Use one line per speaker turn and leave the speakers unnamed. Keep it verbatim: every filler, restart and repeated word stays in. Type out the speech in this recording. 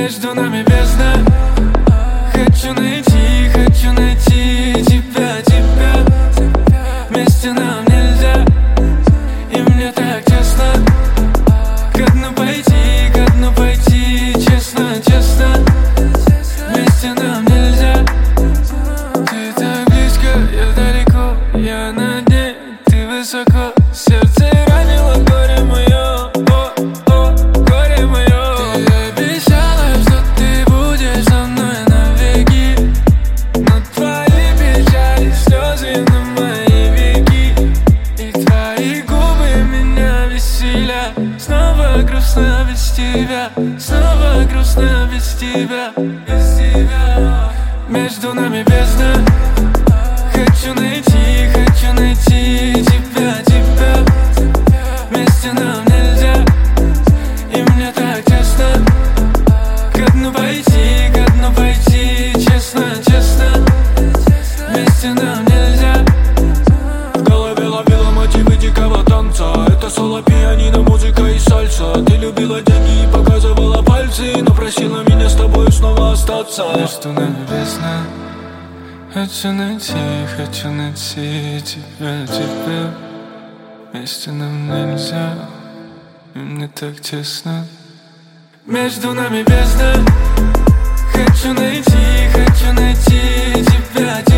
Между нами бездна. Хочу найти, хочу найти тебя, тебя. Вместе нам нельзя, и мне так честно. Ко дну пойти, ко дну пойти, честно, честно. Вместе нам нельзя. Ты так близко, я далеко, я на дне, ты высоко. Сердце ранило горе мое, о, о, горе мое. Ты обещала, что ты будешь со мной навеки, но твои печали, слезы на мои веки, и твои губы меня веселят. Снова грустно без тебя, снова грустно без тебя, без тебя. Между нами бездна. Хочу найти, хочу найти тебя, тебя. Вместе нам нельзя, и мне так честно. Ко дну пойти, ко дну пойти, честно, честно. Вместе нам нельзя.
В голове ловила мотивы дикого танца. Это соло, пианино, музыка и сальса. Ты любила деньги и показывала пальцы, но просила меня с тобой снова остаться.
Между нами бездна. Хочу найти, хочу найти тебя, тебя. Вместе нам нельзя, и мне так честно. Между нами бездна. Хочу найти, хочу найти тебя, тебя.